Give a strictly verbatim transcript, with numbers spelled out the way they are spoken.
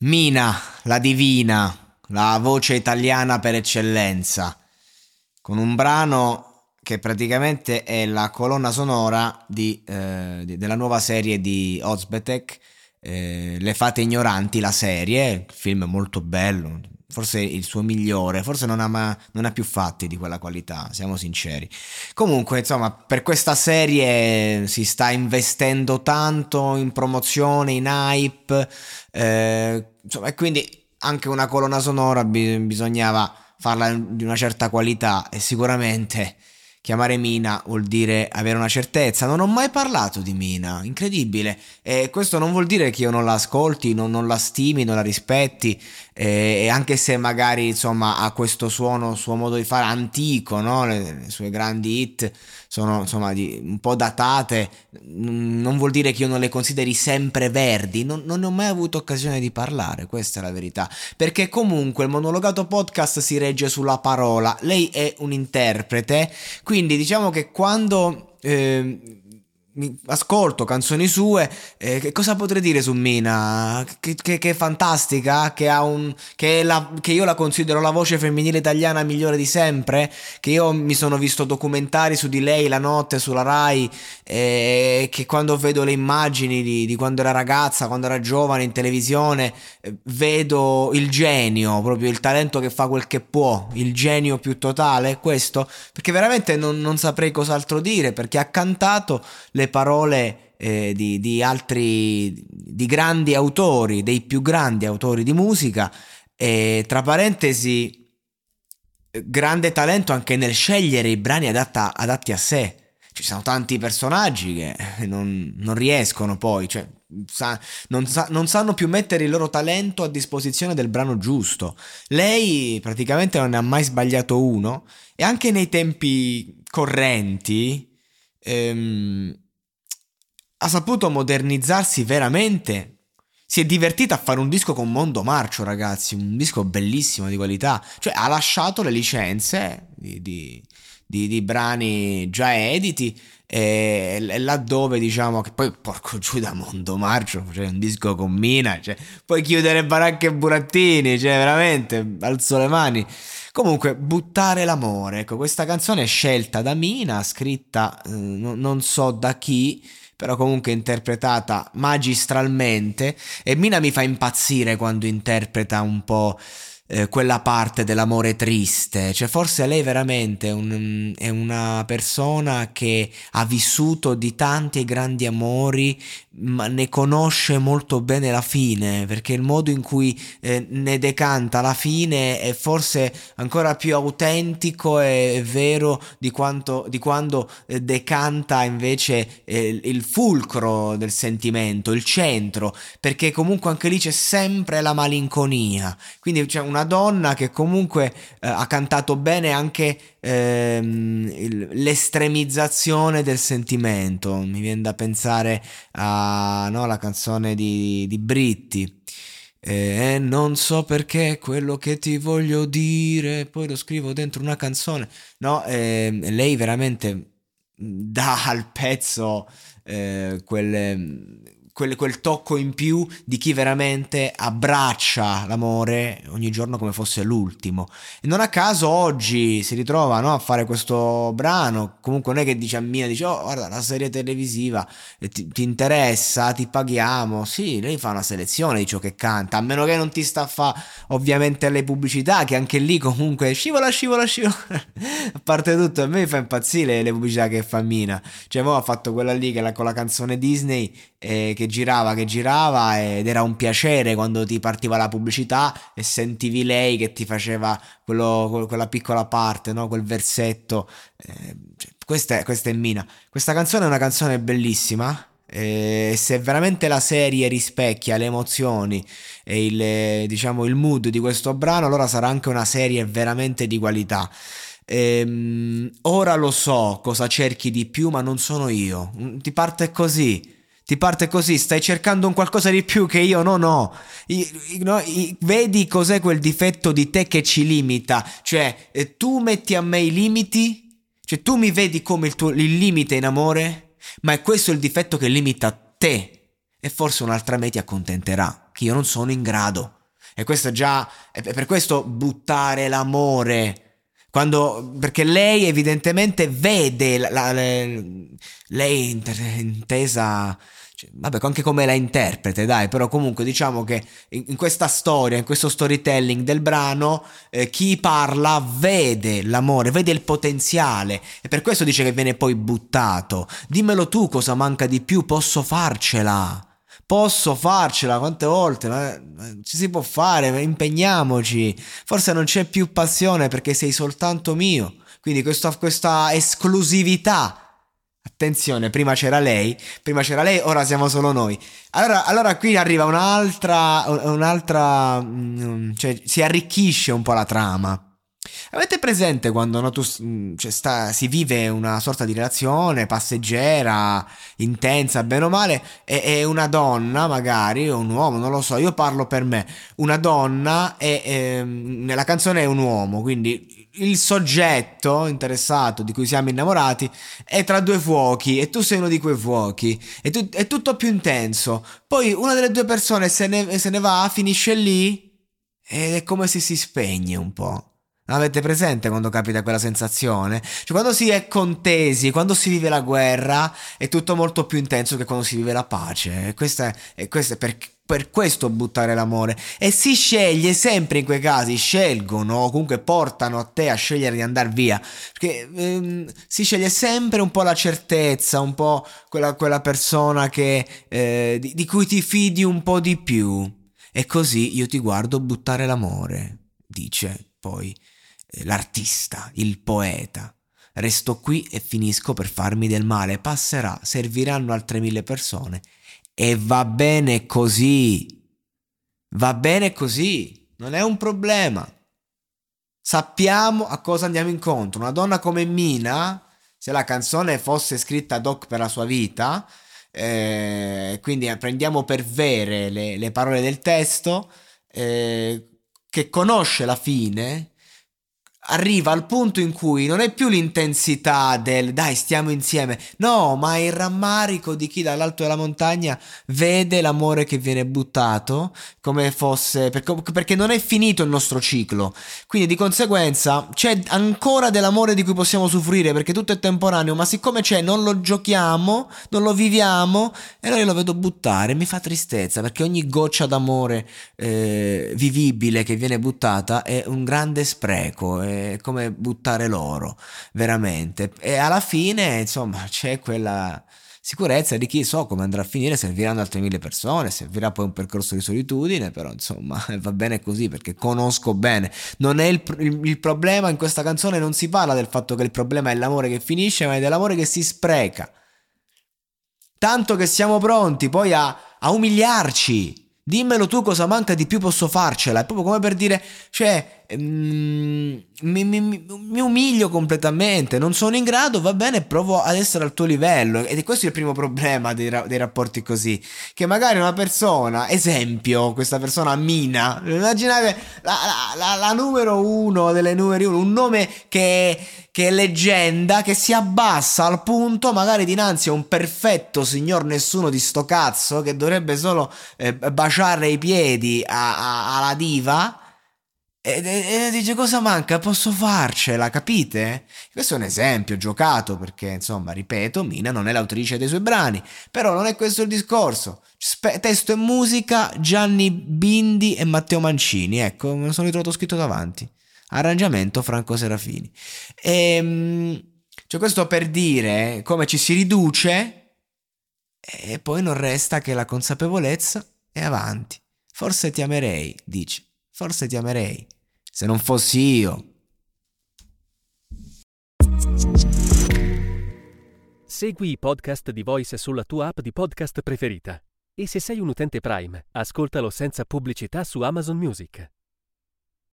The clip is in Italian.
Mina, la divina, la voce italiana per eccellenza, con un brano che praticamente è la colonna sonora di, eh, di- della nuova serie di Ozbetek, eh, Le Fate Ignoranti, la serie, film molto bello, forse il suo migliore, forse non ha, ma- non ha più fatti di quella qualità, siamo sinceri. Comunque, insomma, per questa serie si sta investendo tanto in promozione, in hype, eh, insomma, e quindi anche una colonna sonora bi- bisognava farla di una certa qualità e sicuramente chiamare Mina vuol dire avere una certezza. Non ho mai parlato di Mina, incredibile. E questo non vuol dire che io non la ascolti, non, non la stimi, non la rispetti, eh, e anche se magari insomma ha questo suono, suo modo di fare antico, no? Le, le sue grandi hit sono insomma di, un po' datate, n- non vuol dire che io non le consideri sempre verdi, non, non ne ho mai avuto occasione di parlare, questa è la verità, perché comunque il monologato podcast si regge sulla parola, lei è un interprete, quindi diciamo che quando eh, mi ascolto canzoni sue, eh, che cosa potrei dire su Mina? Che, che- che è fantastica, che ha un, che, è la- che io la considero la voce femminile italiana migliore di sempre, che io mi sono visto documentari su di lei la notte sulla Rai, e che quando vedo le immagini di, di quando era ragazza, quando era giovane in televisione, eh, vedo il genio, proprio il talento che fa quel che può, il genio più totale, questo, perché veramente non, non saprei cos'altro dire, perché ha cantato le parole eh, di, di altri, di grandi autori, dei più grandi autori di musica, e tra parentesi, eh, grande talento anche nel scegliere i brani adatta- adatti a sé. Ci sono tanti personaggi che eh, non, non riescono poi, cioè, sa- non, sa- non sanno più mettere il loro talento a disposizione del brano giusto. Lei praticamente non ne ha mai sbagliato uno e anche nei tempi correnti ehm, ha saputo modernizzarsi veramente. Si è divertita a fare un disco con Mondo Marcio, ragazzi, un disco bellissimo di qualità. Cioè, ha lasciato le licenze di, di- di- di brani già editi e, e laddove diciamo che poi porco giù da Mondo Marcio, cioè un disco con Mina, cioè puoi chiudere Baracche e Burattini, cioè veramente alzo le mani. Comunque, buttare l'amore, ecco, questa canzone è scelta da Mina, scritta eh, no- non so da chi, però comunque interpretata magistralmente, e Mina mi fa impazzire quando interpreta un po' eh, quella parte dell'amore triste, cioè forse lei veramente è, un- è una persona che ha vissuto di tanti e grandi amori, ma ne conosce molto bene la fine, perché il modo in cui eh, ne decanta la fine è forse ancora più autentico e vero di quanto di quando eh, decanta invece eh, il fulcro del sentimento, il centro, perché comunque anche lì c'è sempre la malinconia. Quindi c'è una donna che comunque eh, ha cantato bene anche ehm, il- l'estremizzazione del sentimento. Mi viene da pensare a no, la canzone di, di Britti. E non so perché quello che ti voglio dire, poi lo scrivo dentro una canzone. No, eh, lei veramente dà al pezzo eh, quel, quel, quel tocco in più di chi veramente abbraccia l'amore ogni giorno come fosse l'ultimo. E non a caso oggi si ritrova, no, a fare questo brano. Comunque non è che dice a Mia, dice, oh guarda la serie televisiva eh, ti, ti interessa, ti paghiamo. Sì, lei fa una selezione di ciò che canta, a meno che non ti sta a fa ovviamente le pubblicità, che anche lì comunque scivola, scivola, scivola. A parte tutto, a me fa impazzire le pubblicità che fa Mina. Cioè, mo ha fatto quella lì che la, con la canzone Disney eh, che girava, che girava, ed era un piacere quando ti partiva la pubblicità e sentivi lei che ti faceva quello- quella piccola parte, no? Quel versetto. Eh, cioè, questa è, questa è Mina. Questa canzone è una canzone bellissima. E se veramente la serie rispecchia le emozioni e il, eh, diciamo, il mood di questo brano, allora sarà anche una serie veramente di qualità. Ehm, ora lo so cosa cerchi di più, ma non sono io. Mm, Ti parte così. Ti parte così, stai cercando un qualcosa di più che io non ho. I- i- no, i- vedi cos'è quel difetto di te che ci limita? Cioè, eh, tu metti a me i limiti? Cioè, tu mi vedi come il tuo il limite in amore? Ma è questo il difetto che limita te. E forse un'altra me ti accontenterà. che io non sono in grado. E questo già è per questo buttare l'amore, quando, perché lei evidentemente vede la, la, lei inter, intesa, cioè, vabbè, anche come la interprete, dai, però comunque diciamo che in, in questa storia, in questo storytelling del brano, eh, chi parla vede l'amore, vede il potenziale, e per questo dice che viene poi buttato. Dimmelo tu cosa manca di più, posso farcela. Posso farcela, quante volte? Ma, ma ci si può fare, ma impegniamoci. Forse non c'è più passione perché sei soltanto mio. Quindi questa, questa esclusività. Attenzione, prima c'era lei, prima c'era lei, ora siamo solo noi. Allora, allora qui arriva un'altra, un'altra, cioè si arricchisce un po' la trama. Avete presente quando no, tu, cioè, sta, si vive una sorta di relazione passeggera, intensa, bene o male, e, e una donna, magari, o un uomo, non lo so, io parlo per me, una donna e, e nella canzone è un uomo, quindi il soggetto interessato di cui siamo innamorati è tra due fuochi e tu sei uno di quei fuochi, e tu, è tutto più intenso, poi una delle due persone se ne, se ne va, finisce lì ed è come se si spegne un po'. Avete presente quando capita quella sensazione? Cioè quando si è contesi, quando si vive la guerra è tutto molto più intenso che quando si vive la pace. E questo è, e questo è per, per questo buttare l'amore. E si sceglie sempre in quei casi, scelgono o comunque portano a te a scegliere di andare via. Perché ehm, si sceglie sempre un po' la certezza, un po' quella, quella persona che, eh, di, di cui ti fidi un po' di più. E così io ti guardo buttare l'amore, dice poi l'artista, il poeta. Resto qui e finisco per farmi del male. Passerà, serviranno altre mille persone. E va bene così. Va bene così. Non è un problema. Sappiamo a cosa andiamo incontro. Una donna come Mina, se la canzone fosse scritta ad hoc per la sua vita, eh, quindi prendiamo per vere le, le parole del testo, eh, che conosce la fine, arriva al punto in cui non è più l'intensità del dai stiamo insieme, no, ma è il rammarico di chi dall'alto della montagna vede l'amore che viene buttato come fosse, perché, perché non è finito il nostro ciclo, quindi di conseguenza c'è ancora dell'amore di cui possiamo soffrire perché tutto è temporaneo, ma siccome c'è non lo giochiamo, non lo viviamo, e allora io lo vedo buttare, mi fa tristezza perché ogni goccia d'amore eh, vivibile che viene buttata è un grande spreco, è come buttare l'oro, veramente. E alla fine, insomma, c'è quella sicurezza di chi so come andrà a finire, serviranno altre mille persone, servirà poi un percorso di solitudine, però insomma va bene così perché conosco bene. Non è il, il, il problema in questa canzone, non si parla del fatto che il problema è l'amore che finisce, ma è dell'amore che si spreca. Tanto che siamo pronti poi a, a umiliarci. Dimmelo tu cosa manca di più, posso farcela. È proprio come per dire, cioè, mm, mi, mi, mi umilio completamente, non sono in grado, va bene, provo ad essere al tuo livello. Ed è questo il primo problema dei, dei rapporti così, che magari una persona, esempio, questa persona Mina, immaginate la, la, la, la numero uno delle numeri uno, un nome che... che è leggenda, che si abbassa al punto magari dinanzi a un perfetto signor nessuno di sto cazzo che dovrebbe solo eh, baciare i piedi a, a, alla diva e, e, e dice cosa manca, posso farcela, capite? Questo è un esempio giocato perché insomma ripeto, Mina non è l'autrice dei suoi brani, però non è questo il discorso. Spe- testo e musica Gianni Bindi e Matteo Mancini, ecco, me lo sono ritrovato scritto davanti. Arrangiamento Franco Serafini. E, cioè questo per dire come ci si riduce e poi non resta che la consapevolezza e avanti. Forse ti amerei, dici. Forse ti amerei. Se non fossi io. Segui i podcast di Voice sulla tua app di podcast preferita. E se sei un utente Prime, ascoltalo senza pubblicità su Amazon Music.